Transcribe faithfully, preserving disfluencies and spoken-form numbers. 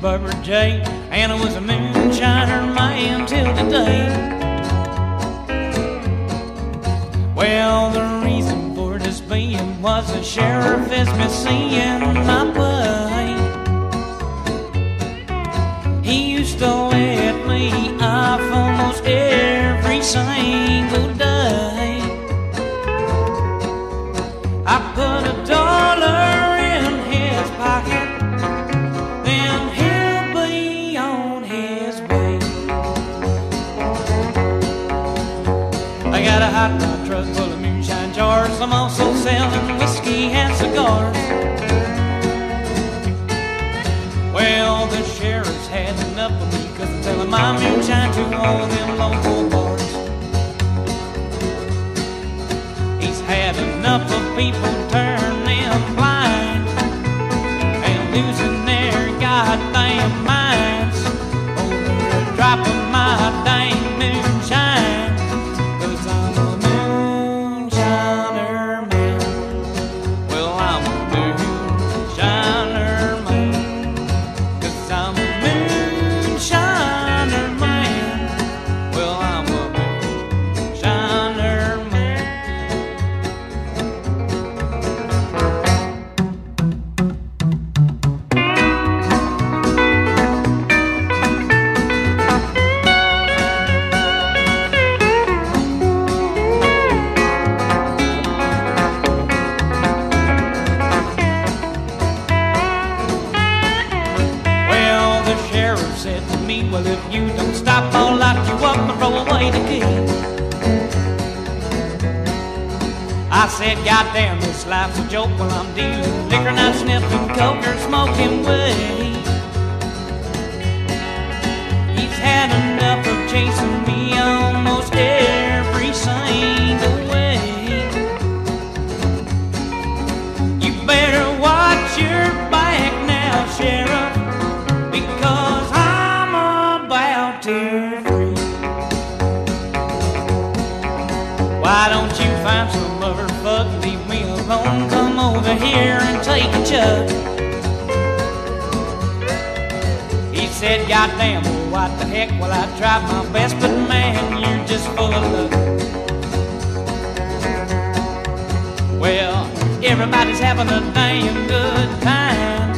Barbara J, and I was a moonshiner man till today. Well, the reason for this being was the sheriff is missing my way. He used to let me off almost every single day. I put a dollar in his pocket, then he'll be on his way. I got a hot rod truck full of moonshine jars. I'm also selling whiskey and cigars. Well, the sheriff's had enough of me, 'cause I'm selling my moonshine to all them local bars. He's had enough of people turning blind and losing their goddamn minds over a drop of my dang moonshine. 'Cause I'm a moonshiner man. Well, I'm a moonshiner man. 'Cause I'm a moonshiner man. Well, I'm a moonshiner man. Well, the sheriff said to me, well, if you don't stop, I'll lock you up and throw away the key. I said, goddamn, this life's a joke. Well, I'm dealing liquor, not sniffing coke or smoking weed. He's had enough of chasing me almost every single way. You better watch your back now, Sheriff, because I'm about to free. Why don't you find some other fuck, leave me alone, come over here and take a chug. He said, goddamn, well, what the heck, well, I tried my best, but man, you're just full of luck. Well, everybody's having a damn good time,